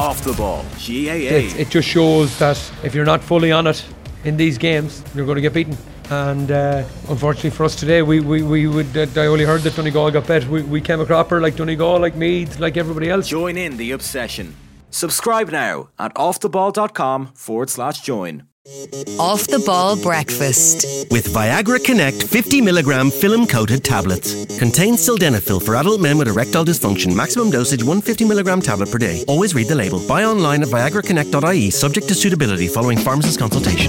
Off the Ball, GAA. It just shows that if you're not fully on it in these games, you're going to get beaten. And unfortunately for us today, we would. I only heard that Donegal got bet. We came a cropper like Donegal, like Meath, like everybody else. Join in the obsession. Subscribe now at offtheball.com/join. Off the Ball Breakfast with Viagra Connect 50mg film-coated tablets. Contains sildenafil for adult men with erectile dysfunction. Maximum dosage 150mg tablet per day. Always read the label. Buy online at viagraconnect.ie, subject to suitability following pharmacist consultation.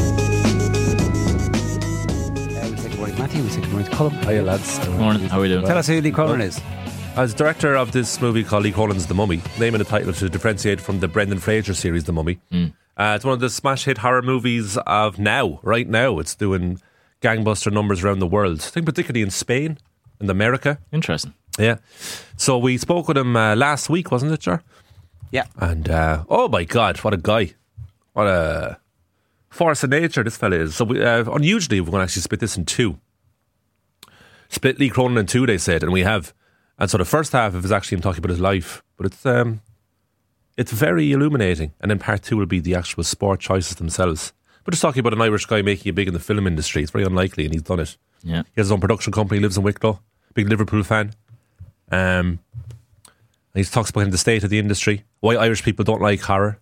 Matthew, we say good morning to Colin. Hiya lads. Good morning, how are we doing? Tell us who Lee Cronin is. As director of this movie called Lee Cronin's The Mummy, naming the title to differentiate from the Brendan Fraser series The Mummy. It's one of the smash hit horror movies of now, right now. It's doing gangbuster numbers around the world. I think particularly in Spain and America. Interesting. Yeah. So we spoke with him last week, wasn't it, Jar? Yeah. And oh my God, what a guy. What a force of nature this fella is. So we, unusually we're going to actually split this in two. Split Lee Cronin in two, they said, and we have. And so the first half of it is actually him talking about his life, but it's very illuminating. And then part two will be the actual sport choices themselves. But just talking about an Irish guy making it big in the film industry, it's very unlikely, and he's done it. Yeah. He has his own production company, lives in Wicklow, big Liverpool fan. And he talks about the state of the industry, why Irish people don't like horror.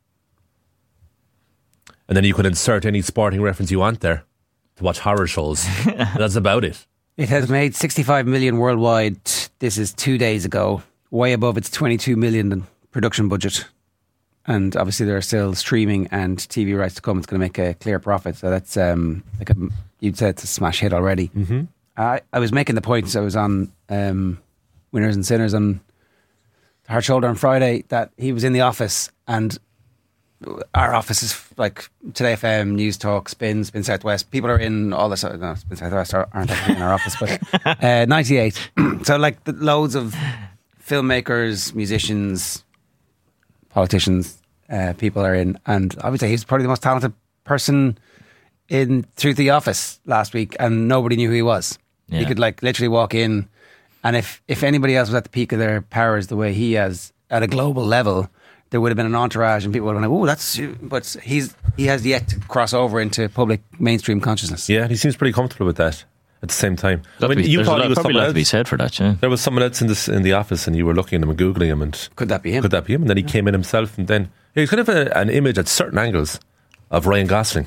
And then you can insert any sporting reference you want there to watch horror shows. That's about it. It has made 65 million worldwide. This is 2 days ago, way above its 22 million production budget. And obviously there are still streaming and TV rights to come. It's going to make a clear profit. So that's you'd say it's a smash hit already. Mm-hmm. I was making the point, I was on Winners and Sinners on Hard Shoulder on Friday, that he was in the office, and our office is like Today FM, News Talk, Spin Southwest. People are in all this. No, Spin Southwest aren't actually in our office, but 98. So like loads of filmmakers, musicians, politicians, people are in, and I would say he's probably the most talented person in through the office last week, and nobody knew who he was. Yeah. He could like literally walk in, and if anybody else was at the peak of their powers the way he has at a global level, there would have been an entourage and people would have been like, oh, that's... But he has yet to cross over into public mainstream consciousness. Yeah, he seems pretty comfortable with that at the same time. You thought he was someone else. To be said for that, yeah. There was someone else in the office and you were looking at him and Googling him and... Could that be him? Could that be him? And then he came in himself, and then... He's kind of an image at certain angles of Ryan Gosling.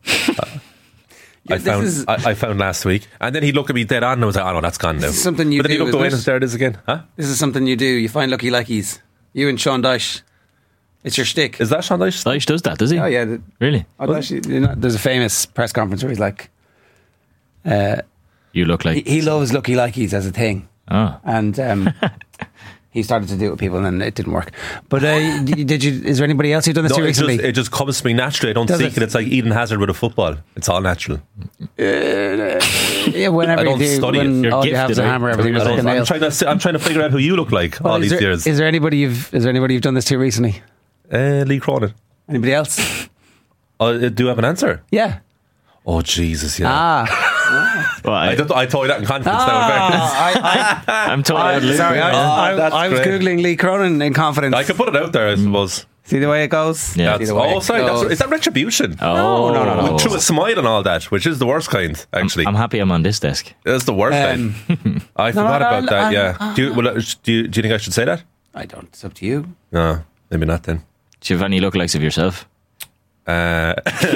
I found last week. And then he looked at me dead on and I was like, oh no, that's gone now. This is something you do, but then he looked away and there it is again. Huh? This is something you do. You find lucky likeys. You and Sean Dyche. It's your shtick. Is that Sean Dyche? Dyche does that, does he? Oh yeah. Really? There's a famous press conference where he's like... you look like... He loves lucky likeys as a thing. Oh. And... he started to do it with people and it didn't work. But is there anybody else who's done this too recently? It just comes to me naturally. I don't seek it. It's like Eden Hazard with a football. It's all natural. Yeah, whenever I don't you do, study when it. all you have is a hammer, everything is like a nail. I'm trying to figure out who you look like all these years. Is there anybody you've done this to recently? Lee Cronin. Anybody else? Do you have an answer? Yeah. Oh Jesus, yeah. Well, I told you that in confidence. I'm totally sorry. I was googling Lee Cronin in confidence. I could put it out there, I suppose. See the way it goes? Yeah. Is that retribution? Oh, no. Through a smile and all that, which is the worst kind, actually. I'm happy I'm on this desk. It's the worst kind. I forgot about that, yeah. Do you think I should say that? I don't. It's up to you. No, maybe not then. Do you have any lookalikes of yourself? They're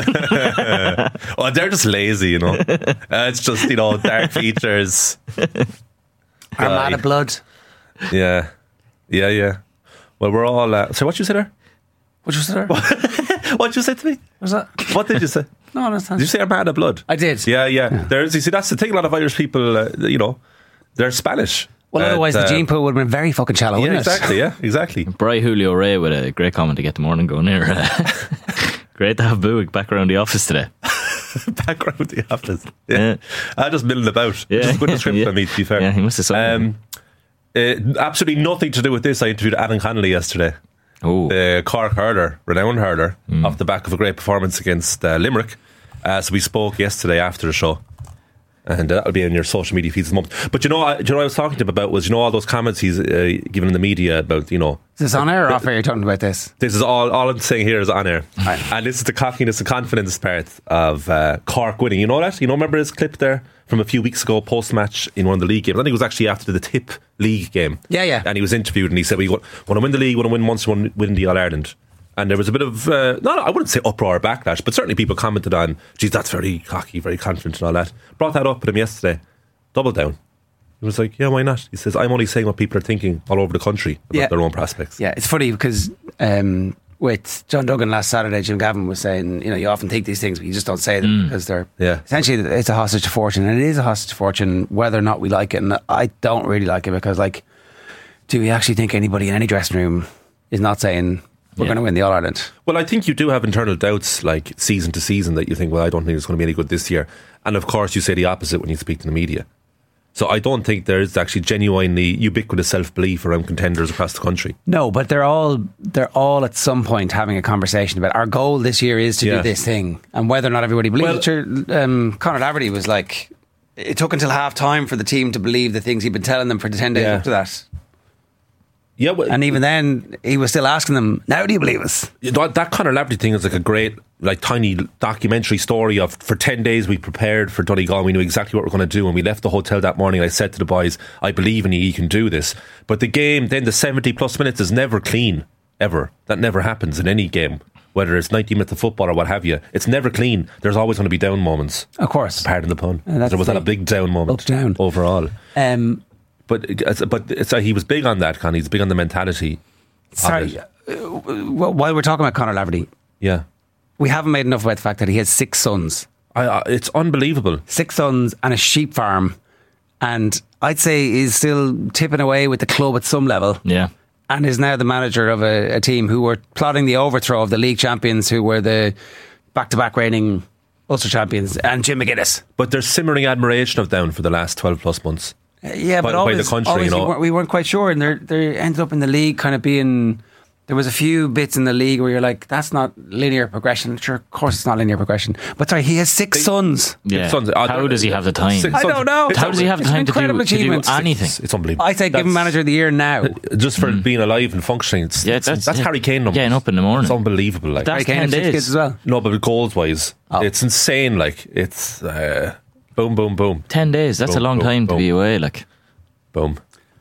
just lazy, you know. It's just, dark features. Armada blood. Yeah. Well, we're all... so what you say there? What you say there? What did you say to me? What's that? What did you say? No, that's not. Did you say Armada blood? I did. Yeah. There's, you see, that's the thing. A lot of Irish people, theyey're Spanish. Well, otherwise the gene pool would have been very fucking shallow, wouldn't it? Yeah, exactly. Bri Julio Ray with a great comment to get the morning going here. Great to have Buick back around the office today. Back around the office. Yeah. I just milling about. Yeah. Which is a good description of me, to be fair. Yeah, he must have something. Absolutely nothing to do with this. I interviewed Adam Connolly yesterday. Oh. The Cork hurler, renowned hurler, off the back of a great performance against Limerick. So we spoke yesterday after the show. And that'll be in your social media feeds at the moment. But you know what I was talking to him about was, all those comments he's given in the media about, Is this on air or off air you're talking about this? This is all I'm saying here is on air. Right. And this is the cockiness and confidence part of Cork winning. You know that? Remember his clip there from a few weeks ago, post-match in one of the league games? I think it was actually after the Tip League game. Yeah. And he was interviewed and he said, we want to win the league, want to win Munster, want to win the All-Ireland. And there was a bit of, I wouldn't say uproar or backlash, but certainly people commented on, geez, that's very cocky, very confident and all that. Brought that up with him yesterday. Double down. He was like, yeah, why not? He says, I'm only saying what people are thinking all over the country about their own prospects. Yeah, it's funny because with John Duggan last Saturday, Jim Gavin was saying, you often think these things, but you just don't say them because they're essentially, it's a hostage to fortune, and it is a hostage to fortune whether or not we like it. And I don't really like it because, do we actually think anybody in any dressing room is not saying we're going to win the All-Ireland? Well, I think you do have internal doubts, season to season, that you think, well, I don't think it's going to be any good this year. And of course, you say the opposite when you speak to the media. So I don't think there is actually genuinely ubiquitous self-belief around contenders across the country. No, but they're all at some point having a conversation about our goal this year is to do this thing, and whether or not everybody believes it. Conor Laverty was like, it took until half time for the team to believe the things he'd been telling them for the 10 days up to that. Yeah, well, and even then he was still asking them, now do you believe us? That Conor Laverty thing is like a great tiny documentary story of, for 10 days we prepared for Donegal, we knew exactly what we were going to do. When we left the hotel that morning, I said to the boys, I believe in you can do this. But the game, then the 70 plus minutes is never clean, ever. That never happens in any game, whether it's 90 minutes of football or what have you. It's never clean. There's always going to be down moments. Of course. Pardon the pun. There was not a big down moment overall. But he was big on that, Connie. He's big on the mentality. Sorry, while we're talking about Conor Laverty, we haven't made enough about the fact that he has 6 sons. It's unbelievable. 6 sons and a sheep farm, and I'd say he's still tipping away with the club at some level. Yeah, and is now the manager of a team who were plotting the overthrow of the league champions, who were the back-to-back reigning Ulster champions, and Jim McGuinness. But there's simmering admiration of Down for the last 12 plus months. But always, by the country, we weren't quite sure, and they ended up in the league kind of being. There was a few bits in the league where you're like, that's not linear progression. Sure, of course it's not linear progression. But sorry, he has 6 sons. Yeah. How does he have the time? I don't know. How does he have the time to do anything? It's unbelievable. I say give him manager of the year now. Just for being alive and functioning. That's Harry Kane numbers. Getting up in the morning. It's unbelievable. Harry Kane has 6 kids as well. No, but goals wise, it's insane. It's boom, boom, boom. 10 days. That's a long time to be away. Boom.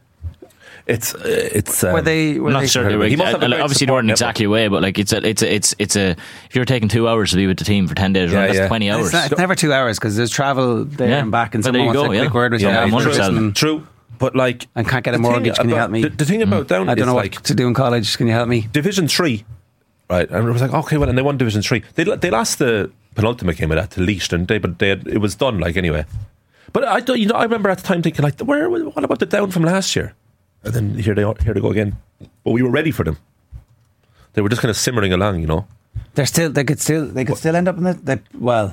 It's. Were they not sure. Obviously, they weren't exactly away, but it's a. If you're taking 2 hours to be with the team for 10 days, that's 20 hours. It's never 2 hours because there's travel there and back, and someone wants a quick word with you. True, but and can't get a mortgage. Can you help me? The thing about Down, I don't know what to do in college. Can you help me? Division 3, right? And I was like, okay, well, and they won Division 3. They lost the penultimate game of that to Laois, didn't they? But it was done anyway. But I remember at the time thinking what about the Down from last year? And then here they go again. But we were ready for them. They were just kind of simmering along, They could still end up in the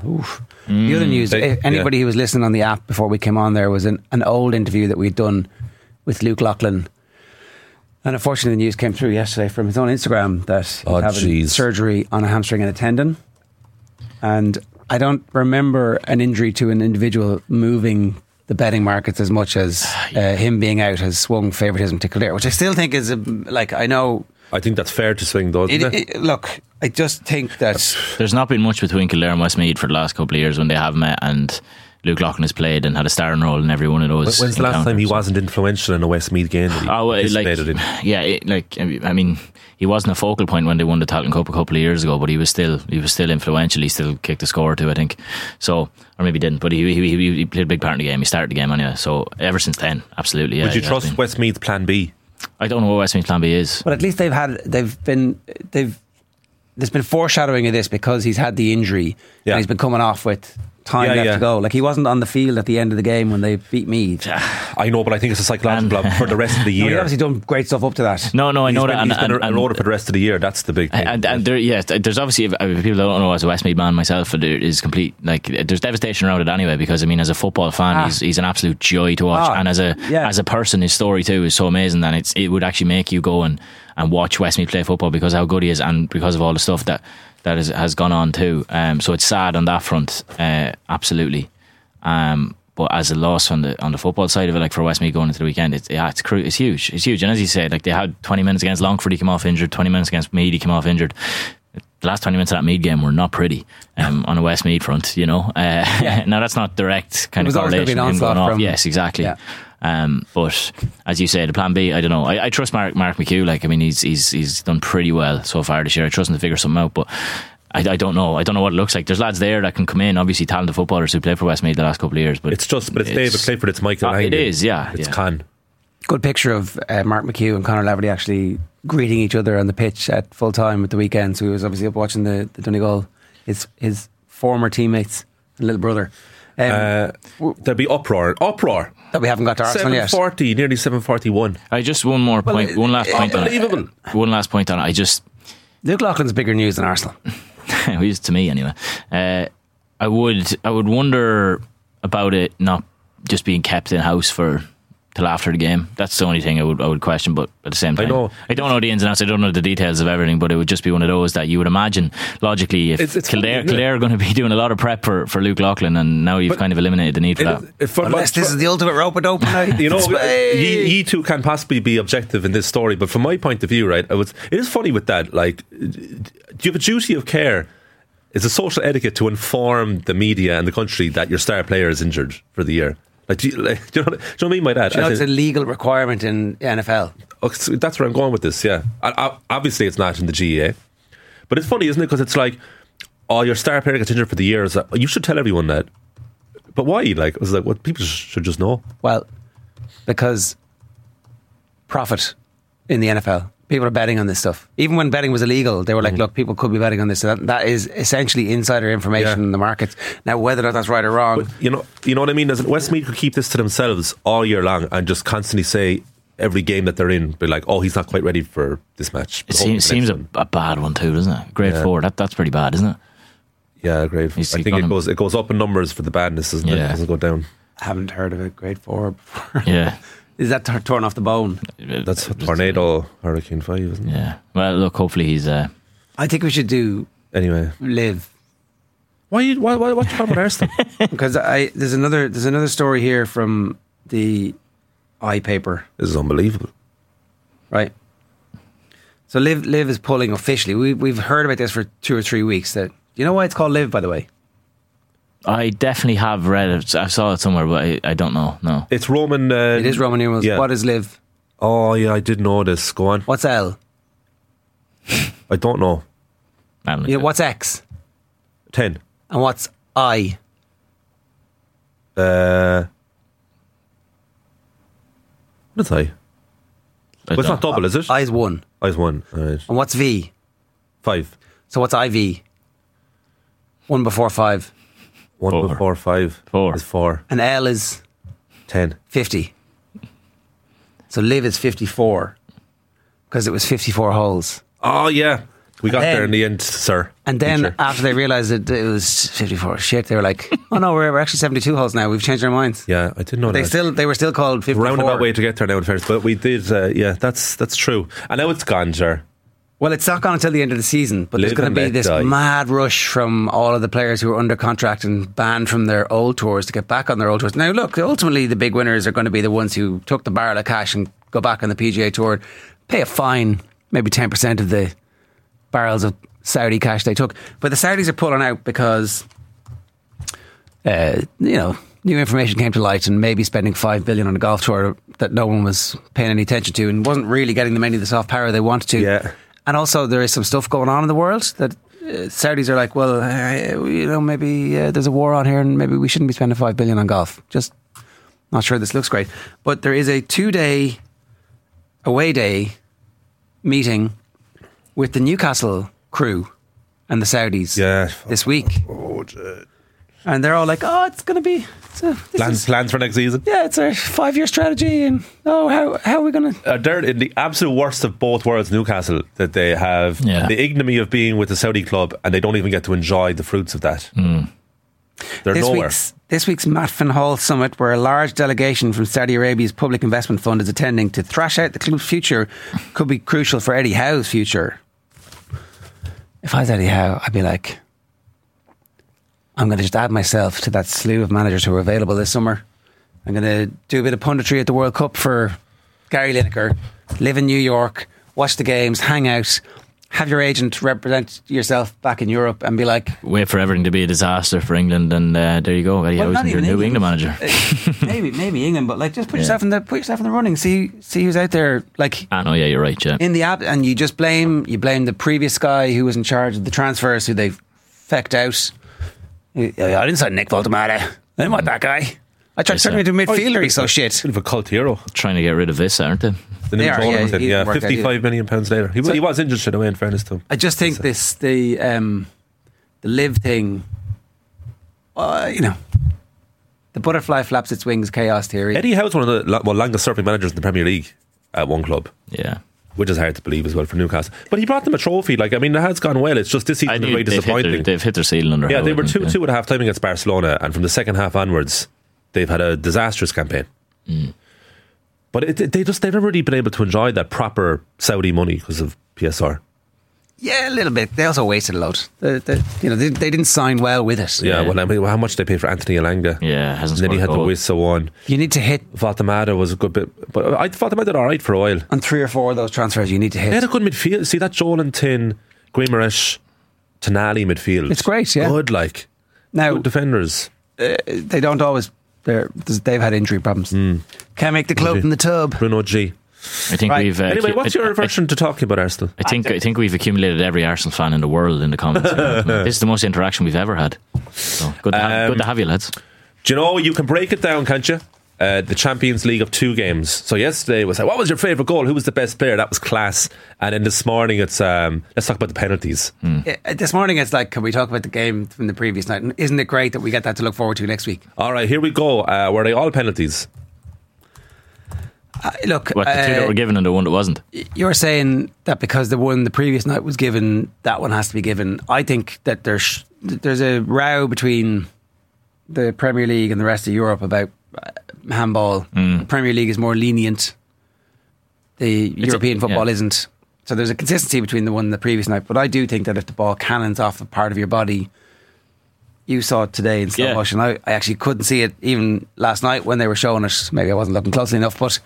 The other news, anybody who was listening on the app before we came on, there was an old interview that we'd done with Luke Loughlin. And unfortunately the news came through yesterday from his own Instagram that he's having surgery on a hamstring and a tendon. And I don't remember an injury to an individual moving the betting markets as much as him being out has swung favouritism to Kildare, which I still think is I think that's fair to swing, though, isn't it? Look, I just think that there's not been much between Kildare and Westmeath for the last couple of years when they have met, and Luke Loughlin has played and had a starring role in every one of those. When's the last time he wasn't influential in a Westmeath game that he participated in? I mean, he wasn't a focal point when they won the Tailteann Cup a couple of years ago, but he was still influential. He still kicked a score or two, I think. So, or maybe didn't, but he played a big part in the game. He started the game anyway. So ever since then, absolutely. Would you trust Westmeath's plan B? I don't know what Westmeath's plan B is. But at least there's been foreshadowing of this because he's had the injury and he's been coming off with time left to go. Like, he wasn't on the field at the end of the game when they beat Meath. I know, but I think it's a psychological block for the rest of the year. He's obviously done great stuff up to that. No, I know that. He's been an order for the rest of the year. That's the big thing. And there's obviously, if people don't know, as a Westmeath man myself, there is complete, there's devastation around it anyway, because I mean, as a football fan, he's an absolute joy to watch, and as a person, his story too is so amazing that it would actually make you go and watch Westmeath play football because of how good he is and because of all the stuff that has gone on too. So it's sad on that front, absolutely. But as a loss on the football side of it, like for Westmeath going into the weekend, it's huge. It's huge. And as you said, like they had 20 minutes against Longford, he came off injured. 20 minutes against Meath, he came off injured. The last 20 minutes of that Meath game were not pretty on a Westmeath front, you know. Now that's not direct kind of correlation. Yes, exactly. Yeah. But as you say, the plan B, I don't know. I trust Mark McHugh. Like, I mean, he's done pretty well so far this year. I trust him to figure something out, but I don't know. I don't know what it looks like. There's lads there that can come in, obviously talented footballers who played for Westmeath the last couple of years. But it's David Clifford, it's Michael Lang. It is, yeah. It's Con. Good picture of Mark McHugh and Conor Laverty actually greeting each other on the pitch at full time at the weekend. So he was obviously up watching the Donegal, his former teammates and little brother. There'll be uproar that we haven't got to Arsenal yet. 7:40, nearly 7:41. I just one last point on it. One last point on it. Luke Loughlin's bigger news than Arsenal. To me anyway. I would wonder about it not just being kept in house till after the game. That's the only thing I would question. But at the same time, I don't know the ins and outs. I don't know the details of everything. But it would just be one of those that you would imagine logically if Kildare are going to be doing a lot of prep for Luke Loughlin, and now you've kind of eliminated the need for that. Unless this is the ultimate rope-a-dope night. You know, ye two can't possibly be objective in this story. But from my point of view, right, it is funny with that. Like, do you have a duty of care? It's a social etiquette to inform the media and the country that your star player is injured for the year. Like, do you know what I mean by that? Do you know it's a legal requirement in NFL? That's where I'm going with this, yeah. Obviously it's not in the GEA. But it's funny, isn't it? Because it's like, your star player gets injured for the year. It's like, you should tell everyone that. But why? Like, it was like, what people should just know. Well, because profit in the NFL. People are betting on this stuff. Even when betting was illegal, they were like, look, people could be betting on this. So that is essentially insider information in the markets. Now, whether or not that's right or wrong. But you know what I mean? Westmeath could keep this to themselves all year long and just constantly say every game that they're in, be like, oh, he's not quite ready for this match. It seems a bad one too, doesn't it? Grade 4, that's pretty bad, isn't it? Yeah, grade 4. I think it goes up in numbers for the badness, doesn't it? It doesn't go down. I haven't heard of it, grade 4 before. Yeah. Is that torn off the bone? That's Tornado Hurricane 5, isn't it? Yeah. Well, look, hopefully he's... I think we should do... Anyway. Live. What's your problem with Arsenal? Because there's another story here from the iPaper. This is unbelievable. Right. So Live is pulling officially. We've heard about this for 2 or 3 weeks. Do you know why it's called Live, by the way? I definitely have read it. I saw it somewhere, but I don't know. No, it's Roman. It is Roman numerals. Yeah. What is Live? Oh yeah, I did know this. Go on. What's L? I don't know. What's X? 10. And what's I? What's I? Well, it's not double, is it? I is 1. I is 1. Right. And what's V? 5. So what's IV? 1 before 5. 1 before 5 is 4. And L is 10. 50. So Live is 54 because it was 54 holes. Oh yeah, we got there in the end, sir. And then after they realised that it was 54, shit, they were like, "Oh no, we're actually 72 holes now. We've changed our minds." Yeah, I didn't know that. They were still called 54. Roundabout way to get there now, in fairness, but we did. Yeah, that's true. And now it's gone, sir. Well, it's not gone until the end of the season, but there's going to be this mad rush from all of the players who are under contract and banned from their old tours to get back on their old tours. Now, look, ultimately the big winners are going to be the ones who took the barrel of cash and go back on the PGA Tour, pay a fine, maybe 10% of the barrels of Saudi cash they took. But the Saudis are pulling out because, new information came to light and maybe spending $5 billion on a golf tour that no one was paying any attention to and wasn't really getting them any of the soft power they wanted to. Yeah. And also there is some stuff going on in the world that Saudis are like, well, maybe there's a war on here and maybe we shouldn't be spending $5 billion on golf. Just not sure this looks great. But there is a 2-day away day meeting with the Newcastle crew and the Saudis this week. Oh, and they're all like, oh, it's going to be... Plans for next season? Yeah, it's our 5-year strategy and how are we going to... They're in the absolute worst of both worlds, Newcastle, that they have the ignominy of being with the Saudi club and they don't even get to enjoy the fruits of that. They're nowhere. This week's Matt Van Hall Summit, where a large delegation from Saudi Arabia's Public Investment Fund is attending to thrash out the club's future, could be crucial for Eddie Howe's future. If I was Eddie Howe, I'd be like, I'm going to just add myself to that slew of managers who are available this summer. I'm going to do a bit of punditry at the World Cup for Gary Lineker, live in New York, watch the games, hang out, have your agent represent yourself back in Europe and be like... Wait for everything to be a disaster for England, and there you go. Well, not even your new England manager. maybe England, but like just put yourself in the running. See who's out there. Like, I know, yeah, you're right, yeah. In the app, and you just blame the previous guy who was in charge of the transfers, who they fecked out. I didn't sign Nick Voltemade. I didn't want that guy. I tried to turn him into a midfielder. He's so shit. Bit of a cult hero. Trying to get rid of this, aren't they? They are, yeah, £55 million later. He was injured straight away, in fairness to him. I just think the live thing, the butterfly flaps its wings chaos theory. Eddie Howe's one of the longest serving managers in the Premier League at one club. Yeah. Which is hard to believe as well for Newcastle. But he brought them a trophy. Like, I mean, it has gone well. It's just this season very disappointing. They've hit their ceiling under. Yeah, they were 2-2 at half time against Barcelona, and from the second half onwards, they've had a disastrous campaign. But they've never really been able to enjoy that proper Saudi money because of PSR. Yeah, a little bit. They also wasted a load. They didn't sign well with it. Yeah, well, I mean, how much did they pay for Anthony Elanga? Yeah, hasn't. And then he had the Wisso on. You need to hit. Voltemade was a good bit, but I thought Voltemade did all right for a while. On 3 or 4 of those transfers, you need to hit. They had a good midfield. See that Joelinton, Guimaraes, Tonali midfield. It's great, yeah. Good, like now good defenders. They don't always. They've had injury problems. Can't make the club in the tub. Bruno G. I think we've. Anyway, what's your aversion to talking about Arsenal? I think we've accumulated every Arsenal fan in the world in the comments. This is the most interaction we've ever had. So good to have you, lads. Do you know, you can break it down, can't you? The Champions League of 2 games. So yesterday was like, what was your favourite goal? Who was the best player? That was class. And then this morning it's let's talk about the penalties. This morning it's like, can we talk about the game from the previous night? Isn't it great that we get that to look forward to next week? Alright, here we go. Were they all penalties? Look, what, the 2 that were given and the 1 that wasn't? You're saying that because the one the previous night was given, that one has to be given. I think that there's a row between the Premier League and the rest of Europe about handball. The Premier League is more lenient. The European football isn't. So there's a consistency between the one and the previous night. But I do think that if the ball cannons off a part of your body, you saw it today in slow motion. I actually couldn't see it even last night when they were showing it. Maybe I wasn't looking closely enough, but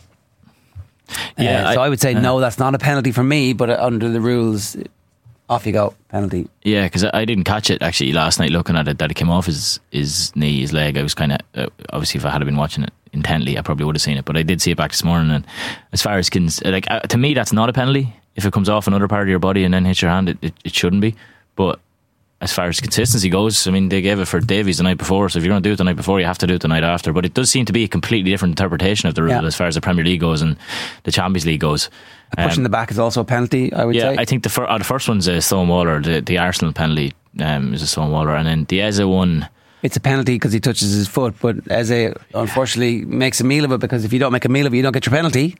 so I would say no, that's not a penalty for me. But under the rules, off you go, penalty. Yeah, because I didn't catch it actually last night looking at it, that it came off his knee, his leg. I was kind of obviously, if I had been watching it intently, I probably would have seen it, but I did see it back this morning. And as far as to me, that's not a penalty. If it comes off another part of your body and then hits your hand, it shouldn't be. But as far as consistency goes, I mean, they gave it for Davies the night before, so if you're going to do it the night before, you have to do it the night after. But it does seem to be a completely different interpretation of the rule as far as the Premier League goes and the Champions League goes. Pushing the back is also a penalty, I would say. Yeah, I think the first one's a Stonewaller. The Arsenal penalty is a Stonewaller, and then the Eze one, it's a penalty because he touches his foot, but Eze unfortunately makes a meal of it, because if you don't make a meal of it, you don't get your penalty.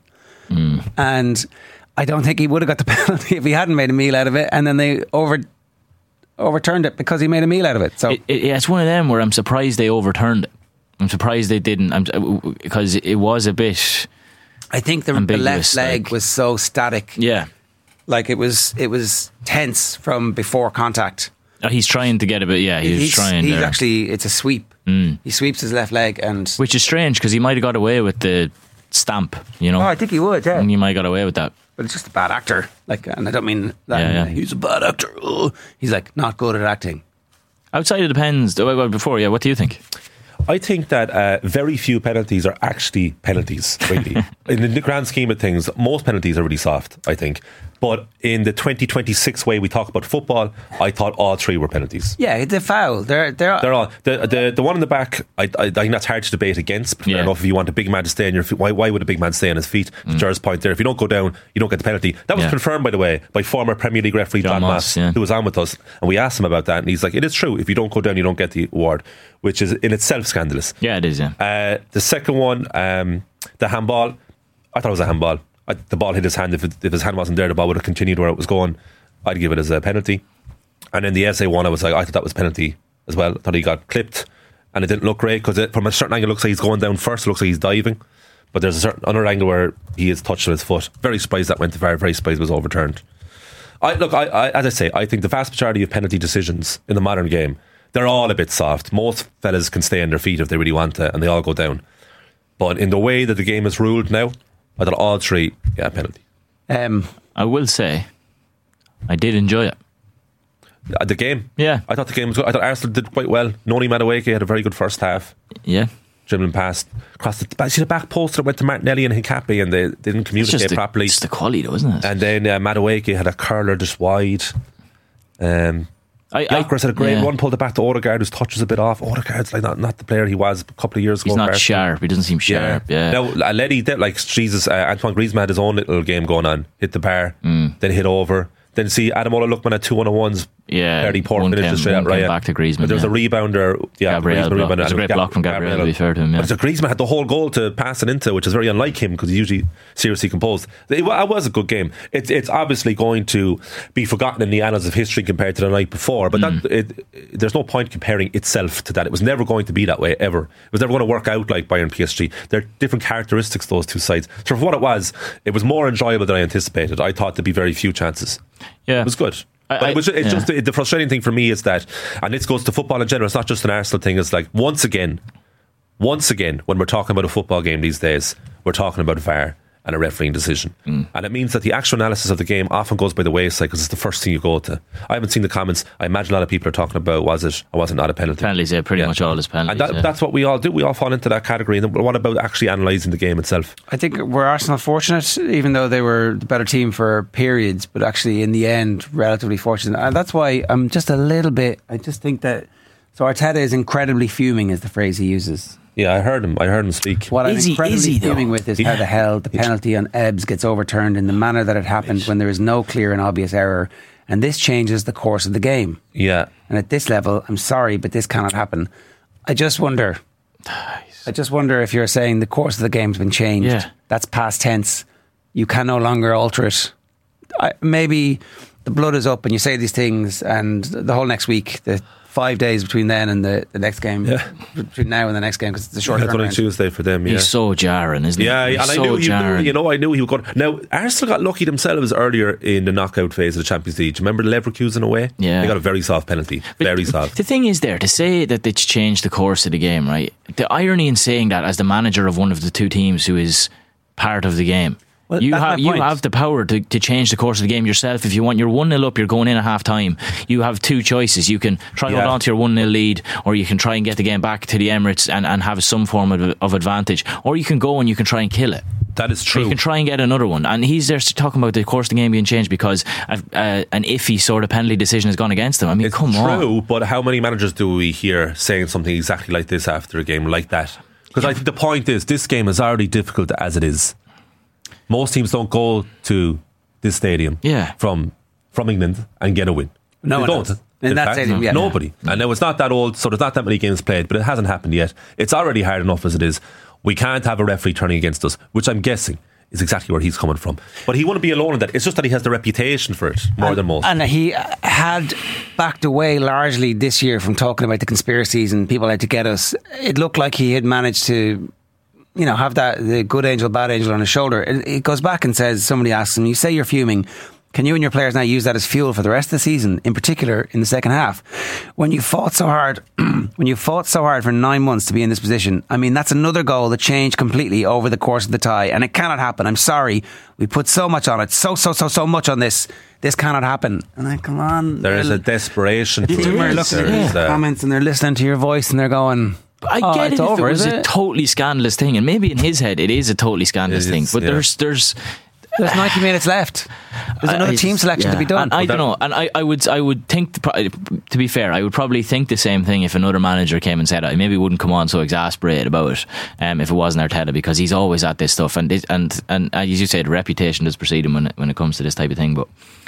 And I don't think he would have got the penalty if he hadn't made a meal out of it, and then they overturned it because he made a meal out of it. So it's one of them where I'm surprised they overturned it. I'm surprised they didn't, because it was a bit. I think the left leg was so static. Yeah, like it was tense from before contact. He's trying to get a bit. Yeah, he's trying. He's actually, it's a sweep. He sweeps his left leg, and which is strange because he might have got away with the stamp. You know, I think he would. Yeah, and he might have got away with that. But it's just a bad actor. Like, and I don't mean that he's a bad actor. He's like not good at acting. Outside it depends. Well, before, what do you think? I think that very few penalties are actually penalties, really. In the grand scheme of things, most penalties are really soft, I think. But in the 2026 way we talk about football, I thought all 3 were penalties. Yeah, the foul. They're all. The one in the back, I think that's hard to debate against. But fair enough, if you want a big man to stay on your feet, why would a big man stay on his feet? Jar's point there. If you don't go down, you don't get the penalty. That was confirmed, by the way, by former Premier League referee John Moss, who was on with us. And we asked him about that. And he's like, it is true. If you don't go down, you don't get the award, which is in itself scandalous. Yeah, it is, yeah. The second one, the handball, I thought it was a handball. The ball hit his hand. If his hand wasn't there, the ball would have continued where it was going. I'd give it as a penalty. And then the SA one, I thought that was penalty as well. I thought he got clipped, and it didn't look great because from a certain angle it looks like he's going down first. It looks like he's diving, but there's a certain other angle where he is touching his foot. Very surprised that went to VAR. Very surprised it was overturned. As I say, I think the vast majority of penalty decisions in the modern game, they're all a bit soft. Most fellas can stay on their feet if they really want to, and they all go down. But in the way that the game is ruled now, I thought all three, penalty. I will say, I did enjoy it. The game? Yeah. I thought the game was good. I thought Arsenal did quite well. Noni Madueke had a very good first half. Yeah. Dribbling past, across the back post that went to Martinelli and Hincapié, and they didn't communicate properly. It's the quality though, isn't it? And then Madueke had a curler just wide. Gyökeres had a great one, pulled it back to Odegaard, whose touch was a bit off. Odegaard's like not the player he was a couple of years ago. He's not sharp. He doesn't seem sharp. Yeah. Now, Letty, Antoine Griezmann had his own little game going on. Hit the bar, then hit over. Then see Ademola Lookman at 2-1-1s. Yeah, very poor finish straight at Ryan. Back to Griezmann. But there was a rebounder. Gabriel. It was a great block from Gabriel, to be fair to him. But Griezmann had the whole goal to pass it into, which is very unlike him because he's usually seriously composed. It was a good game. It's obviously going to be forgotten in the annals of history compared to the night before, but there's no point comparing itself to that. It was never going to be that way, ever. It was never going to work out like Bayern PSG. They're different characteristics, those two sides. So for what it was more enjoyable than I anticipated. I thought there'd be very few chances. Yeah. It was good. Just the frustrating thing for me is that, and this goes to football in general, it's not just an Arsenal thing, it's like once again when we're talking about a football game these days, we're talking about VAR and a refereeing decision, and it means that the actual analysis of the game often goes by the wayside because it's the first thing you go to. I haven't seen the comments. I imagine a lot of people are talking about was it or was it not a penalty. Penalties, pretty much all is penalties, and that's what we all do. We all fall into that category. And what about actually analysing the game itself? I think we're Arsenal fortunate, even though they were the better team for periods, but actually in the end relatively fortunate, and that's why I'm just a little bit, I just think that Arteta is incredibly fuming, is the phrase he uses. Yeah, I heard him speak. What I'm incredibly fuming with is how the hell the penalty on Ebbs gets overturned in the manner that it happened when there is no clear and obvious error, and this changes the course of the game. Yeah. And at this level, I'm sorry, but this cannot happen. I just wonder if you're saying the course of the game's been changed. Yeah. That's past tense. You can no longer alter it. Maybe the blood is up and you say these things, and the whole next week, the 5 days between then and the next game, between now and the next game, because it's a short turnaround. It's only Tuesday for them. He's so jarring, isn't he? Yeah, and I knew he would go. Now Arsenal got lucky themselves earlier in the knockout phase of the Champions League. Do you remember Leverkusen away? Yeah, they got a very soft penalty, very soft. The thing is, there to say that it's changed the course of the game, right? The irony in saying that as the manager of one of the two teams who is part of the game. Well, you have the power to change the course of the game yourself if you want. You're 1-0 up, you're going in at half time. You have two choices. You can try to hold on to your 1-0 lead, or you can try and get the game back to the Emirates and have some form of advantage, or you can go and you can try and kill it. That is true. You can try and get another one. And he's there talking about the course of the game being changed because an iffy sort of penalty decision has gone against him. I mean, come on. It's true, but how many managers do we hear saying something exactly like this after a game like that? Because I think the point is, this game is already difficult as it is. Most teams don't go to this stadium from England and get a win. No one don't. Does. In that stadium, nobody. And now it's not that old, so there's not that many games played, but it hasn't happened yet. It's already hard enough as it is. We can't have a referee turning against us, which I'm guessing is exactly where he's coming from. But he wouldn't be alone in that. It's just that he has the reputation for it more than most. And he had backed away largely this year from talking about the conspiracies and people out to get us. It looked like he had managed to, have the good angel, bad angel on his shoulder. It goes back and says, somebody asks him, you say you're fuming. Can you and your players now use that as fuel for the rest of the season, in particular in the second half? When you fought so hard, for 9 months to be in this position, I mean, that's another goal that changed completely over the course of the tie, and it cannot happen. I'm sorry, we put so much on it, so much on this. This cannot happen. And then, come on, there is a desperation. People are looking at these comments and they're listening to your voice and they're going, I get it if it was a totally scandalous thing, and maybe in his head it is a totally scandalous thing, but there's 90 minutes left. There's another team selection to be done. And I don't know. And I would think, to be fair, I would probably think the same thing if another manager came and said it. I maybe wouldn't come on so exasperated about it if it wasn't Arteta, because he's always at this stuff. And as you say, the reputation does precede him when it comes to this type of thing. But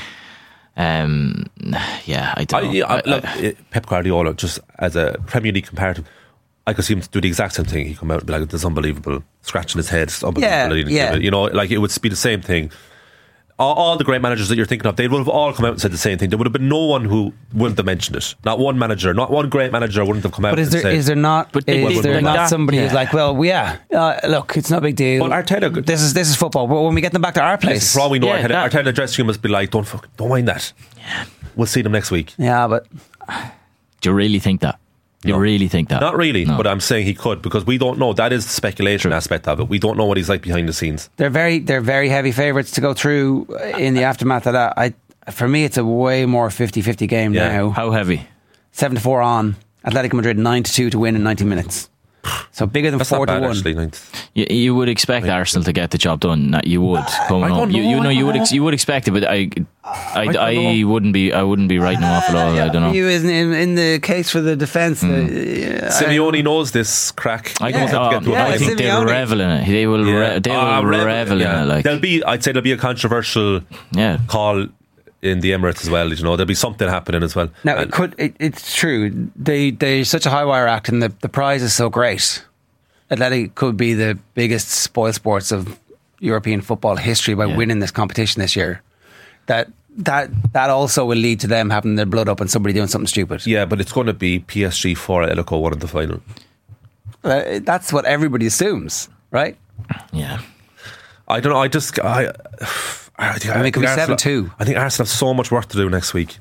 I don't know. Look, Pep Guardiola, just as a Premier League comparative, I could see him do the exact same thing. He'd come out and be like, "This is unbelievable," scratching his head. It's unbelievable. Like it would be the same thing. All the great managers that you're thinking of, they would have all come out and said the same thing. There would have been no one who wouldn't have mentioned it. Not one manager, not one great manager wouldn't have come out. But is there not somebody who's like, well, look, it's no big deal. Well, Arteta, this is football. But when we get them back to our place, for all we know, Arteta dressing room must be like, don't mind that. Yeah. We'll see them next week. Yeah, but do you really think that? You really think that? Not really, No. but I'm saying he could, because we don't know. That is the speculation aspect of it. We don't know what he's like behind the scenes. They're very heavy favourites to go through in the aftermath of that. For me, it's a way more 50-50 game now. How heavy? 7-4 on. Atletico Madrid 9-2 to win in 90 minutes. So bigger than That's 4 not to bad, 1. actually. You would expect Arsenal to get the job done. You would. You would expect it, but I wouldn't be writing them off at all. I don't know. You isn't in the case for the defence. Simeone knows this crack. I He think wants to get to a final. they'll revel in it. They will. Revel in it. Like I'd say there'll be a controversial call in the Emirates as well. There'll be something happening as well. Now it's true. They're such a high wire act, and the prize is so great. Athletic could be the biggest spoil sports of European football history by winning this competition this year. That also will lead to them having their blood up and somebody doing something stupid. Yeah, but it's going to be PSG 4 Atletico 1 in the final. That's what everybody assumes, right? Yeah. I don't know. I think it could be 7-2. I think Arsenal have so much work to do next week.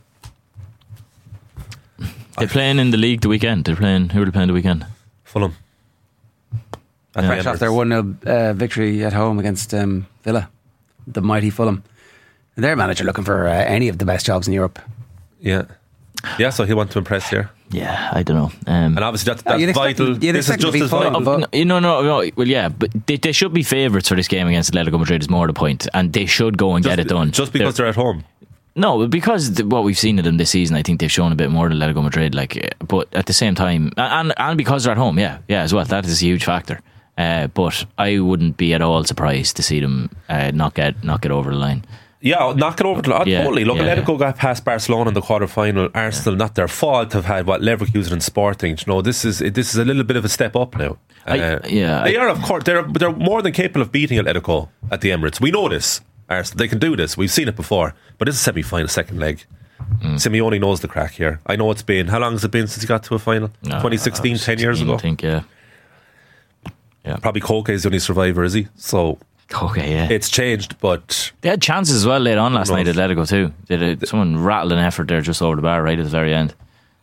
They're playing in the league the weekend. Who are they playing the weekend? Fulham. Fresh off their 1-0 victory at home against Villa, the mighty Fulham. Their manager looking for any of the best jobs in Europe. Yeah. Yeah, so he'll want to impress here. Yeah, I don't know. And obviously that's vital. This is just as vital. No. Well, yeah, but they should be favourites for this game against Atletico Madrid is more the point. And they should go and get it done. Just because they're at home? No, because what we've seen of them this season, I think they've shown a bit more than Atletico Madrid. But at the same time, and because they're at home, yeah, as well, that is a huge factor. But I wouldn't be at all surprised to see them not get over the line. Yeah, knock it over the line. Totally. Look, Atletico got past Barcelona in the quarter-final. Arsenal, not their fault, have had Leverkusen and Sporting. This is a little bit of a step up now. They are, of course. They're more than capable of beating Atletico at the Emirates. We know this. Arsenal, they can do this. We've seen it before. But it's a semi-final, second leg. Simeone knows the crack here. I know it's been. How long has it been since he got to a final? 2016, 10 years ago. I think, yeah. Probably Koke is the only survivor, is he? So. Okay, yeah. It's changed, but they had chances as well late on last night at Atletico too. Someone rattled an effort there just over the bar right at the very end.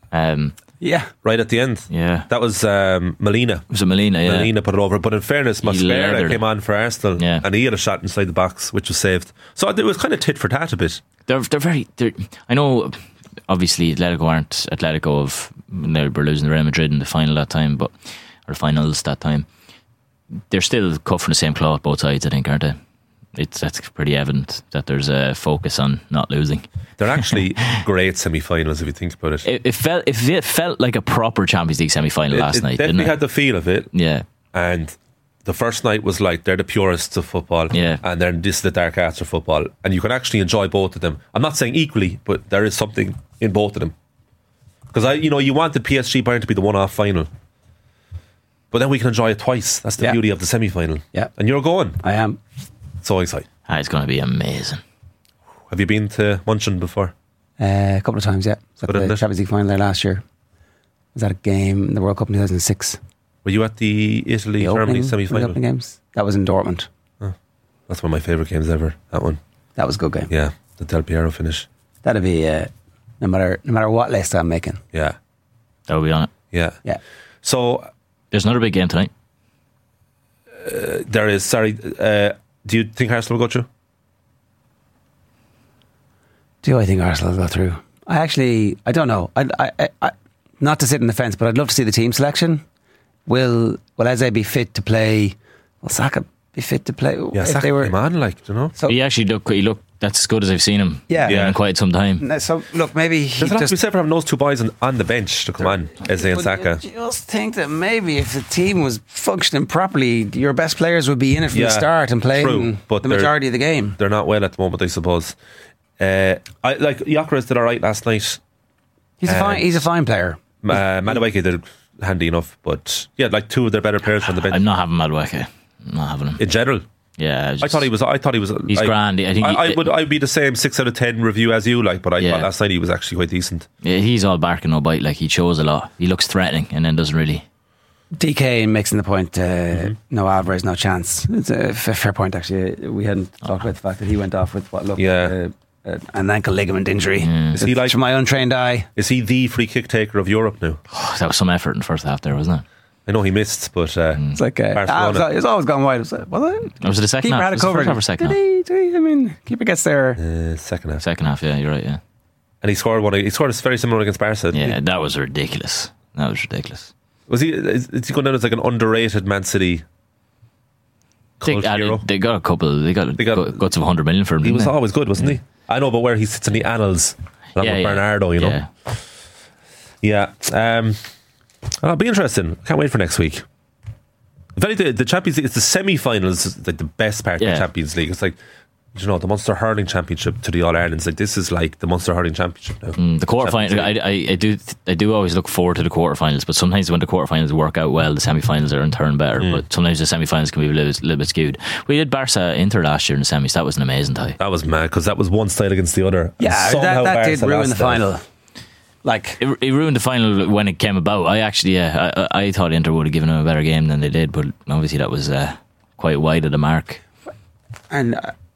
Right at the end. Yeah. That was Molina. Was it Molina? Yeah. Molina put it over. But in fairness, Mosquera came on for Arsenal and he had a shot inside the box, which was saved. So it was kind of tit for tat a bit. They're I know, obviously, Atletico aren't Atletico of they were losing to Real Madrid in the final that time, or finals that time. They're still cut from the same cloth, both sides, I think, aren't they? That's pretty evident that there's a focus on not losing. They're actually great semi-finals if you think about it. It felt like a proper Champions League semi-final last night. Definitely didn't it? had the feel of it. Yeah. And the first night was like they're the purists of football. Yeah. And then this is the dark arts of football. And you can actually enjoy both of them. I'm not saying equally, but there is something in both of them. Because you want the PSG Bayern to be the one-off final. But then we can enjoy it twice. That's the beauty of the semi-final. Yeah. And you're going. I am. So excited. It's going to be amazing. Have you been to Munchen before? A couple of times, yeah. Was at the Champions League final there last year. Was at a game in the World Cup in 2006. Were you at the Italy-Germany semi-final? The opening games? That was in Dortmund. Oh, that's one of my favourite games ever, that one. That was a good game. Yeah, the Del Piero finish. That'd be, no matter what list I'm making. Yeah. That will be on it. Yeah. Yeah. So there's another big game tonight. There is. Sorry. Do you think Arsenal will go through? Do I think Arsenal will go through? I don't know. I not to sit in the fence, but I'd love to see the team selection. Will Eze be fit to play? Will Saka be fit to play? Yeah, Saka came on, So he actually looked that's as good as I've seen him. In quite some time. So look, maybe he doesn't have to be said for having those two boys on the bench to come on, Eze and Saka. I just think that maybe if the team was functioning properly, your best players would be in it from the start and playing the majority of the game. They're not well at the moment, I suppose. Gyökeres did alright last night. He's a fine player. Madueke did handy enough, but two of their better players from the bench. I'm not having Madueke. I'm not having him in general. Yeah, I thought he was. He's grand. I think I'd be the same 6 out of 10 review as you, but I thought last night he was actually quite decent. Yeah, he's all bark and no bite. He shows a lot. He looks threatening and then doesn't really. DK making the point. No Alvarez, no chance. It's a fair point. Actually, we hadn't talked about the fact that he went off with what looked an ankle ligament injury. Is he like from my untrained eye? Is he the free kick taker of Europe now? Oh, that was some effort in the first half there, wasn't it? I know he missed, but it's like Barcelona. it's always gone wide. Was it the second keeper half? had it covered? First half or second half? Did he? I mean, keeper gets there. Second half. Second half, yeah, you're right, yeah. And he scored one. He scored a very similar against Barca. Yeah, that was ridiculous. Was he? Is he going down as like an underrated Man City cult hero? They got a couple. They got guts of 100 million for him. He was always good, wasn't he? I know, but where he sits in the annals, along with Bernardo, you know. Yeah. It'll be interesting. Can't wait for next week. The Champions League, it's the semi-finals, like the best part of the Champions League. It's like, you know, the Munster Hurling Championship to the All-Irelands. Like, this is like the Munster Hurling Championship now. The quarterfinals, I do always look forward to the quarterfinals, but sometimes when the quarterfinals work out well, the semi-finals are in turn better. But sometimes the semi-finals can be a little bit skewed. We did Barca Inter last year in the semis. That was an amazing tie. That was mad, because that was one side against the other. Yeah, that did ruin the final. Like it ruined the final when it came about. I thought Inter would have given them a better game than they did, but obviously that was quite wide of the mark. And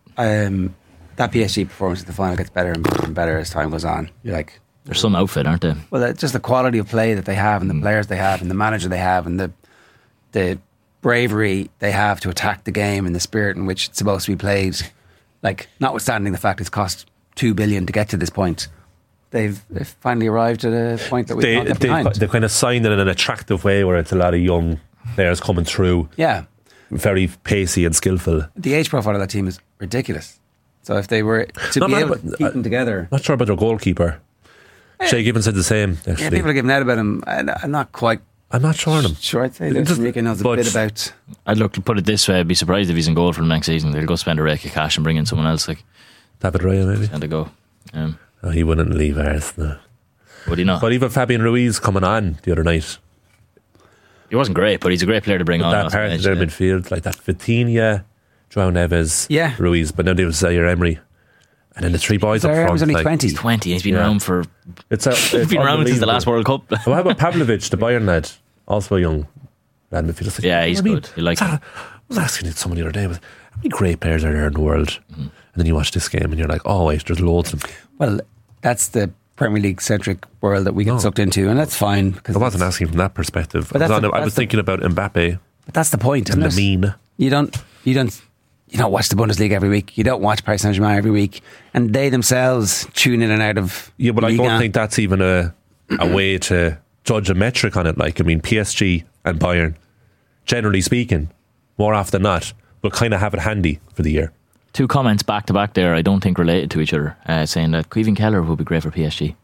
that PSG performance at the final gets better and better as time goes on. You're like, there's some outfit, aren't they? Well, just the quality of play that they have, and the players they have, and the manager they have, and the bravery they have to attack the game, and the spirit in which it's supposed to be played. Like, notwithstanding the fact it's cost $2 billion to get to this point. They've finally arrived at a point that we can't get behind. They've kind of signed it in an attractive way where it's a lot of young players coming through. Yeah. Very pacey and skillful. The age profile of that team is ridiculous. So if they were to be able to keep them together. Not sure about their goalkeeper. Shay Gibbons said the same, actually. Yeah, people are giving out about him. I'm not quite. I'm not sure on him. Sure, I'd say that Enrique knows a bit about. I'd look to put it this way: I'd be surprised if he's in goal for the next season. They'll go spend a rake of cash and bring in someone else, like David Raya, maybe. And to go. He wouldn't leave ours. No. Would he not? But even Fabian Ruiz coming on the other night. He wasn't great, but he's a great player to bring on. That part of their midfield, like that Vitinha, João Neves, Ruiz, but now there was Zaire Emery. And then the three boys up front. He's only 20. He's 20. He's been around for. He's been around since the last World Cup. Well, how about Pavlovic, the Bayern lad? Also a young lad midfielder. Yeah, he's good. You like him. I was asking it someone the other day, how many great players are there in the world? And then you watch this game and you're like, oh wait, there's loads of them. Well, that's the Premier League centric world that we get sucked into, and that's fine. Because I wasn't asking from that perspective. I was thinking about Mbappe. But that's the point, and Lamine. You don't watch the Bundesliga every week. You don't watch Paris Saint-Germain every week, and they themselves tune in and out of. Yeah, but Liga. I don't think that's even a way to judge a metric on it. Like, I mean, PSG and Bayern, generally speaking, more often than not, will kind of have it handy for the year. Two comments back to back there, I don't think related to each other, saying that Kevin Keller would be great for PSG.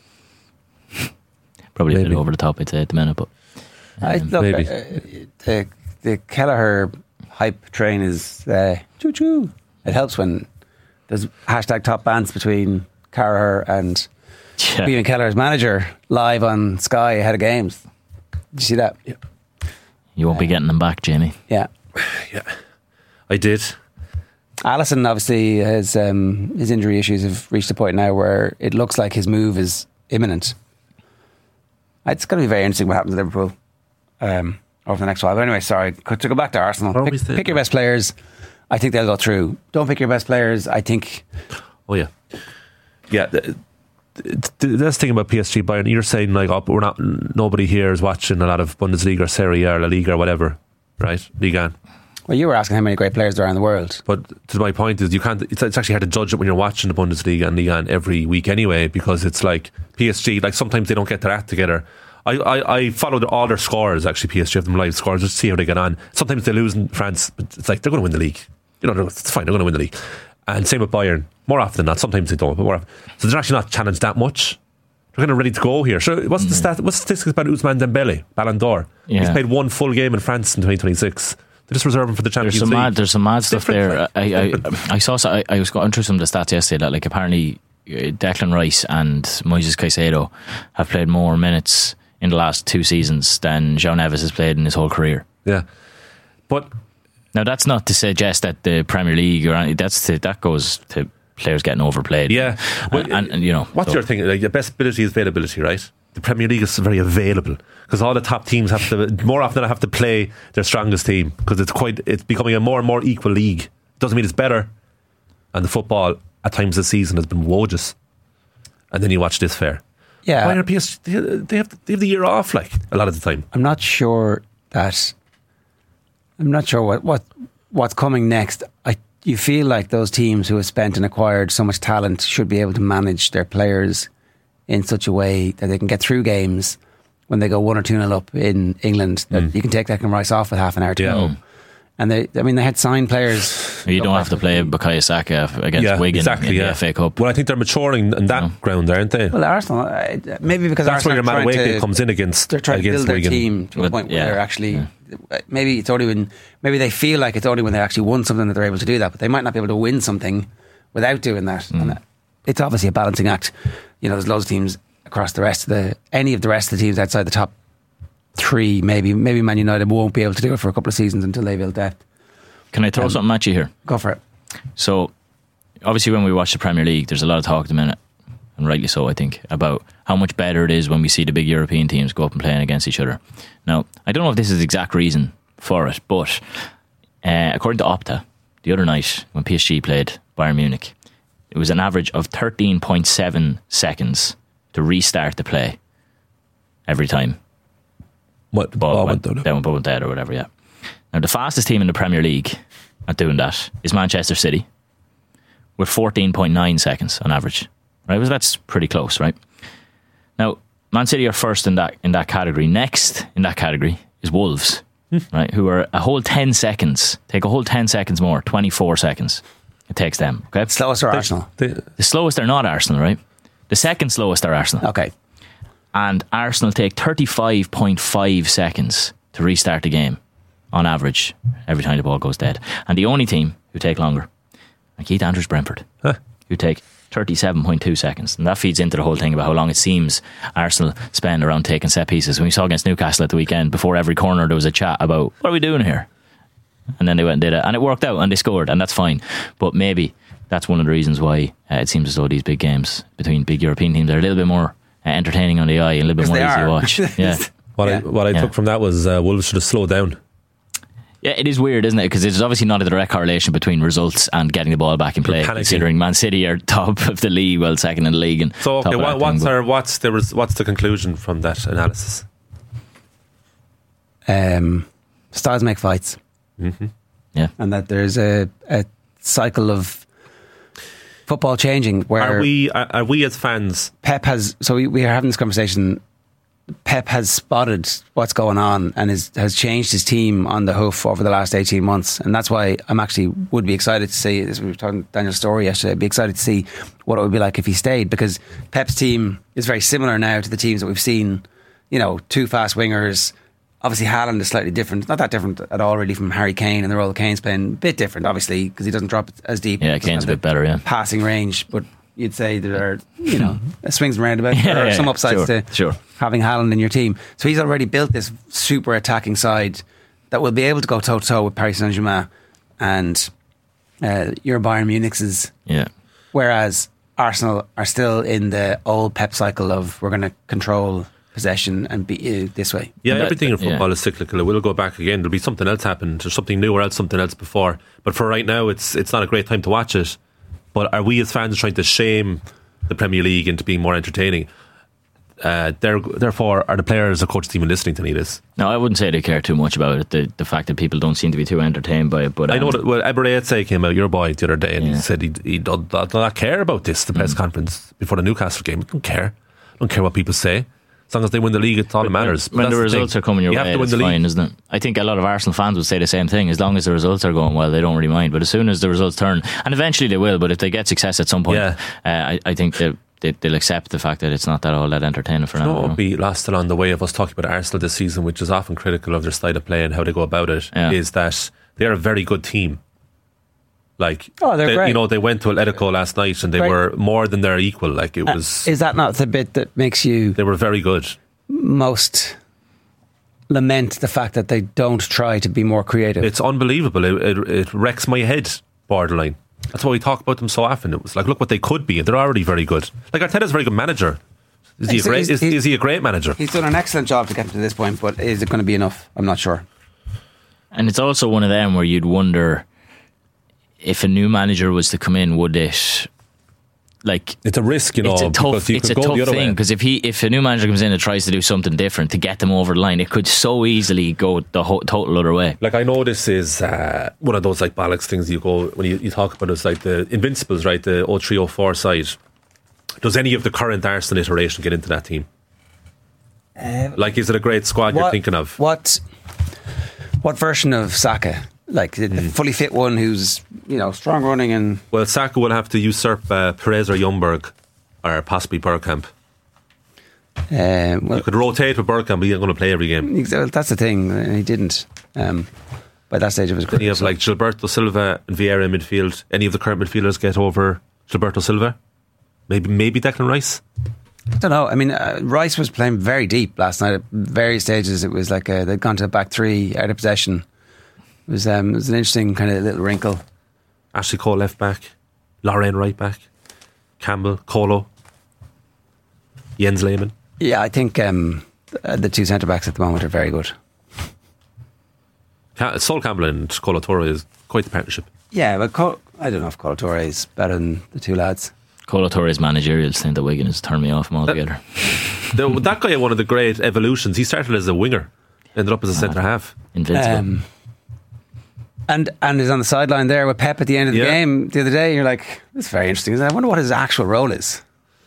Probably a bit over the top, I'd say, at the minute, but maybe. The Kelleher hype train is choo-choo. It helps when there's hashtag top bands between Carragher and Kevin Keller's manager live on Sky ahead of games. Did you see that? Yeah. You won't be getting them back, Jamie. Yeah. Yeah. I did. Alisson, obviously, his injury issues have reached a point now where it looks like his move is imminent. It's going to be very interesting what happens at Liverpool over the next while. But anyway, sorry, to go back to Arsenal. Pick your best players. I think they'll go through. Don't pick your best players. I think. Oh yeah, yeah. That's the thing about PSG Bayern. You're saying like, nobody here is watching a lot of Bundesliga or Serie A or La Liga or whatever, right? Liga. Well, you were asking how many great players there are in the world. But to my point is, you can't. It's actually hard to judge it when you're watching the Bundesliga and Liga every week anyway, because it's like PSG. Like sometimes they don't get their act together. I followed all their scores. Actually, PSG have them live scores just to see how they get on. Sometimes they lose in France, but it's like they're going to win the league. You know, it's fine. They're going to win the league. And same with Bayern. More often than not. Sometimes they don't, but more often. So they're actually not challenged that much. They're kind of ready to go here. So what's the statistics about Ousmane Dembele, Ballon d'Or? Yeah. He's played one full game in France in 2026. They just reserve him for the Champions League. There's some mad stuff there. I was going through some of the stats yesterday that like apparently Declan Rice and Moises Caicedo have played more minutes in the last 2 seasons than João Neves has played in his whole career. Yeah, but now that's not to suggest that the Premier League or anything, that goes to players getting overplayed. Yeah, well, and you know, what's your thing? Like, the best ability is availability, right? The Premier League is very available because all the top teams have to more often than not have to play their strongest team because it's becoming a more and more equal league. Doesn't mean it's better, and the football at times this season has been woeful. And then you watch this fair. Yeah. Why are PSG? They have the year off, like, a lot of the time. I'm not sure what's coming next. You feel like those teams who have spent and acquired so much talent should be able to manage their players in such a way that they can get through games when they go 1 or 2-0 up in England, that you can take Declan Rice off with half an hour to go. And they had signed players. You don't have to play Bukayo Saka against Wigan in the FA Cup. Well, I think they're maturing in that ground, aren't they? Well, Arsenal, maybe because that's Arsenal where your Madueke comes in against. They're trying to build their Wigan. team to a point where they're actually. Maybe it's only when. Maybe they feel like it's only when they actually won something that they're able to do that. But they might not be able to win something without doing that. And it's obviously a balancing act. There's loads of teams across any of the rest of the teams outside the top 3. Maybe Man United won't be able to do it for a couple of seasons until they build depth. Can I throw something at you here? Go for it. So, obviously, when we watch the Premier League, there's a lot of talk at the minute, and rightly so, I think, about how much better it is when we see the big European teams go up and playing against each other. Now, I don't know if this is the exact reason for it, but according to Opta, the other night when PSG played Bayern Munich, it was an average of 13.7 seconds to restart the play every time. What? The ball went dead or whatever, yeah. Now, the fastest team in the Premier League at doing that is Manchester City, with 14.9 seconds on average. Right, well, that's pretty close, right? Now, Man City are first in that category. Next in that category is Wolves, right? Who are a whole 10 seconds. Take a whole 10 seconds more, 24 seconds. It takes them. Okay, slowest are Arsenal. The slowest are not Arsenal, right? The second slowest are Arsenal. Okay, and Arsenal take 35.5 seconds to restart the game. On average, every time the ball goes dead. And the only team who take longer are Keith Andrews Brentford, who take 37.2 seconds. And that feeds into the whole thing about how long it seems Arsenal spend around taking set pieces. When we saw against Newcastle at the weekend, before every corner there was a chat about, what are we doing here? And then they went and did it. And it worked out and they scored, and that's fine. But maybe that's one of the reasons why it seems as though these big games between big European teams are a little bit more entertaining on the eye and a little bit more easy to watch. Yeah. What I took from that was Wolves should have slowed down. Yeah, it is weird, isn't it? Because there's obviously not a direct correlation between results and getting the ball back in play. Considering Man City are top of the league, well, second in the league. And so, okay, what's the conclusion from that analysis? Styles make fights. Yeah, and that there's a cycle of football changing. Where are we as fans? Pep has. So we are having this conversation. Pep has spotted what's going on and has changed his team on the hoof over the last 18 months, and that's why would be excited to see, as we were talking to Daniel Story yesterday, I'd be excited to see what it would be like if he stayed, because Pep's team is very similar now to the teams that we've seen. 2 fast wingers. Obviously Haaland is slightly different, not that different at all really from Harry Kane, and the role of Kane's playing a bit different obviously because he doesn't drop as deep. Yeah, Kane's a bit better, yeah. Passing range, but you'd say there are, swings and roundabouts. There are some upsides to having Haaland in your team. So he's already built this super attacking side that will be able to go toe to toe with Paris Saint-Germain and your Bayern Munich's. Yeah. Whereas Arsenal are still in the old Pep cycle of we're going to control possession and be this way. Yeah, everything in football is cyclical. It will go back again. There'll be something else happen. There's something new or else something else before. But for right now, it's not a great time to watch it. But are we as fans trying to shame the Premier League into being more entertaining? Therefore, are the players or coach team listening to any of this? No, I wouldn't say they care too much about it. The fact that people don't seem to be too entertained by it. But I know that Eberechi came out, your boy, the other day, and he said he does not care about this. The press conference before the Newcastle game, don't care what people say. As long as they win the league, it's all that matters. When the results are coming your way, it's fine, isn't it? I think a lot of Arsenal fans would say the same thing. As long as the results are going well, they don't really mind. But as soon as the results turn, and eventually they will, but if they get success at some point, I think they'll accept the fact that it's not all that entertaining for them. It won't be lost along the way of us talking about Arsenal this season, which is often critical of their style of play and how they go about it, is that they're a very good team. Like, they're great. They went to Atletico last night and they were more than their equal. Like, it was. Is that not the bit that makes you? They were very good. Most lament the fact that they don't try to be more creative. It's unbelievable. It wrecks my head, borderline. That's why we talk about them so often. It was like, look what they could be, and they're already very good. Like, Arteta's a very good manager. Is he a great manager? He's done an excellent job to get to this point, but is it going to be enough? I'm not sure. And it's also one of them where you'd wonder if a new manager was to come in, would it like it's a risk, you know. It's a tough thing because if a new manager comes in and tries to do something different to get them over the line, it could so easily go the total other way. Like, I know this is one of those like bollocks things you go when you talk about. It's like the Invincibles, right? The 03-04 side. Does any of the current Arsenal iteration get into that team? Like, is it a great squad you're thinking of? What version of Saka? Like the fully fit one who's, you know, strong running and... Well, Saka will have to usurp Perez or Ljungberg or possibly Bergkamp. You could rotate with Bergkamp, but he's not going to play every game. That's the thing. He didn't by that stage of his career. Then you have like Gilberto Silva and Vieira in midfield. Any of the current midfielders get over Gilberto Silva? Maybe Declan Rice? I don't know. I mean, Rice was playing very deep last night. At various stages, it was like they'd gone to a back three out of possession. It was an interesting kind of little wrinkle. Ashley Cole left back, Lorraine right back, Campbell, Colo, Jens Lehmann. Yeah, I think the two centre backs at the moment are very good. Sol Campbell and Colo Torre is quite the partnership. Yeah, but I don't know if Colo Torre is better than the two lads. Colo Torre's managerial stint at Wigan has turned me off him altogether. That guy had one of the great evolutions. He started as a winger, ended up as a centre half. Invincible. And is on the sideline there with Pep at the end of the game the other day. You're like, that's very interesting, isn't it? I wonder what his actual role is.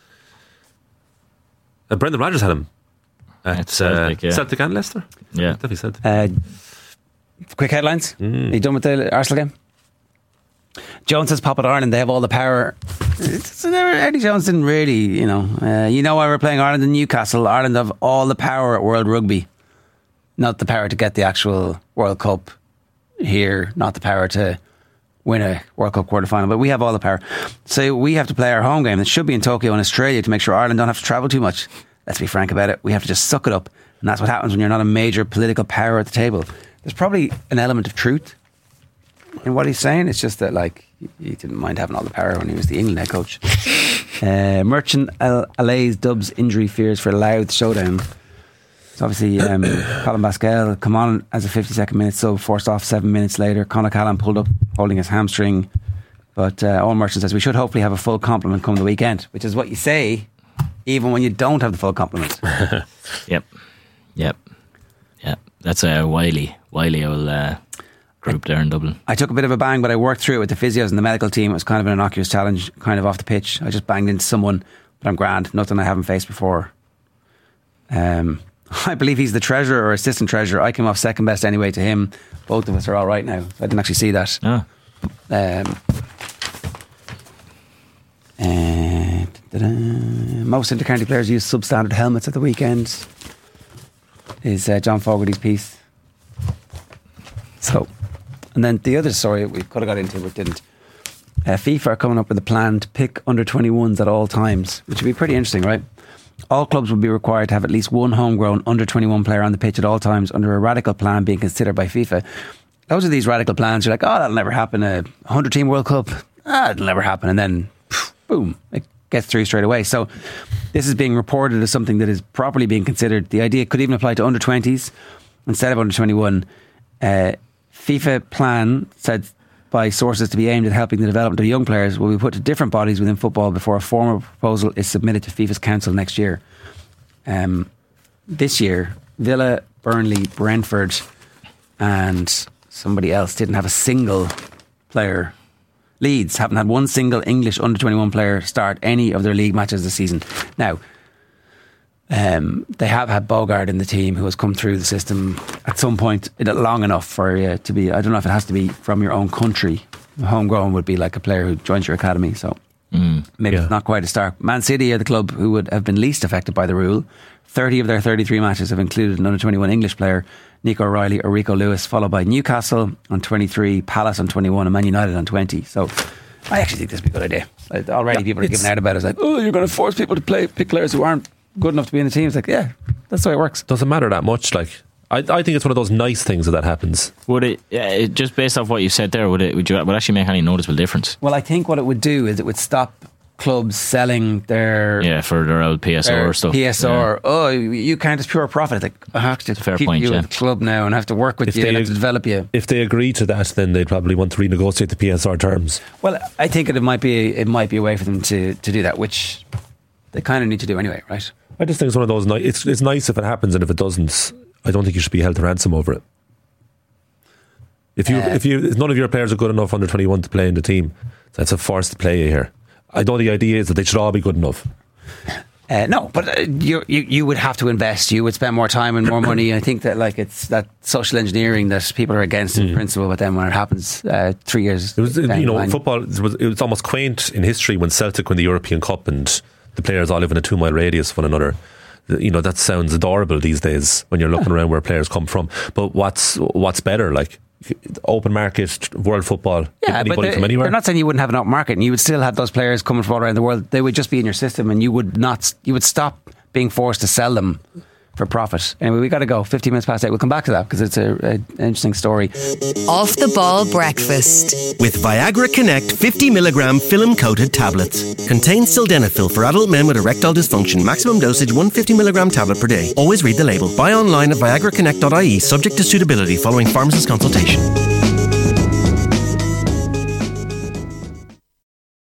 Brendan Rodgers had him at Celtic and Leicester. Yeah, definitely Celtic. Quick headlines. Are you done with the Arsenal game? Jones says pop at Ireland, they have all the power. Eddie Jones didn't really, you know why we're playing Ireland and Newcastle. Ireland have all the power at World Rugby, not the power to get the actual World Cup here, not the power to win a World Cup quarter final, but we have all the power. So we have to play our home game that should be in Tokyo and Australia to make sure Ireland don't have to travel too much. Let's be frank about it. We have to just suck it up, and that's what happens when you're not a major political power at the table. There's probably an element of truth in what he's saying. It's just that, like, he didn't mind having all the power when he was the England head coach. Merchant allays Dubs injury fears for Louth showdown. So obviously Colin Pascal come on as a 52nd minute sub, forced off 7 minutes later. Conor Callan pulled up holding his hamstring, but Owen Merchant says we should hopefully have a full complement come the weekend, which is what you say even when you don't have the full complement. Yep. That's a Wiley old group there in Dublin. I took a bit of a bang, but I worked through it with the physios and the medical team. It was kind of an innocuous challenge, kind of off the pitch. I just banged into someone, but I'm grand. Nothing I haven't faced before. I believe he's the treasurer or assistant treasurer. I came off second best anyway to him. Both of us are all right now. I didn't actually see that. Most inter-county players use substandard helmets at the weekend is John Fogarty's piece. So, and then the other story we could have got into but didn't. FIFA are coming up with a plan to pick under 21s at all times, which would be pretty interesting, right? All clubs will be required to have at least one homegrown under 21 player on the pitch at all times under a radical plan being considered by FIFA. Those are these radical plans. You're like, oh, that'll never happen. A 100-team World Cup, it'll never happen. And then, boom, it gets through straight away. So this is being reported as something that is properly being considered. The idea could even apply to under 20s instead of under 21. FIFA plan said by sources to be aimed at helping the development of young players will be put to different bodies within football before a formal proposal is submitted to FIFA's council next year. This year, Villa, Burnley, Brentford and somebody else didn't have a single player. Leeds haven't had one single English under 21 player start any of their league matches this season. Now, they have had Bogard in the team who has come through the system at some point long enough for you to be, I don't know if it has to be from your own country. Homegrown would be like a player who joins your academy, so maybe it's not quite a start. Man City are the club who would have been least affected by the rule. 30 of their 33 matches have included an under 21 English player, Nico O'Reilly or Rico Lewis, followed by Newcastle on 23, Palace on 21 and Man United on 20. So I actually think this would be a good idea. Already people are giving out about it. It's like, oh, you're going to force people to pick players who aren't good enough to be in the team. It's like, yeah, that's the way it works. Doesn't matter that much. Like, I think it's one of those nice things that happens. Would it just based off what you said there, would actually make any noticeable difference? Well, I think what it would do is it would stop clubs selling their for their old PSR stuff. PSR. Oh, you count as pure profit. Like, I have to keep you at the club now and have to work with you and have to develop you. If they agree to that, then they'd probably want to renegotiate the PSR terms. Well, I think it might be a way for them to do that, which they kind of need to do anyway, right? I just think it's one of those. It's nice if it happens, and if it doesn't, I don't think you should be held to ransom over it. If none of your players are good enough under 21 to play in the team, that's a forced play here. I know the idea is that they should all be good enough. No, but you would have to invest. You would spend more time and more money. I think that it's that social engineering that people are against in principle. But then when it happens 3 years, it was football. It was almost quaint in history when Celtic won the European Cup and the players all live in a 2 mile radius of one another. That sounds adorable these days when you're looking around where players come from. But what's better, like? Open market, world football, anybody from anywhere. They're not saying you wouldn't have an open market and you would still have those players coming from all around the world. They would just be in your system and you would stop being forced to sell them for profit. Anyway, we got to go. 15 minutes past 8. We'll come back to that because it's an interesting story. Off the Ball Breakfast with Viagra Connect 50 milligram film coated tablets. Contains sildenafil for adult men with erectile dysfunction. Maximum dosage 150 milligram tablet per day. Always read the label. Buy online at viagraconnect.ie, subject to suitability following pharmacist consultation.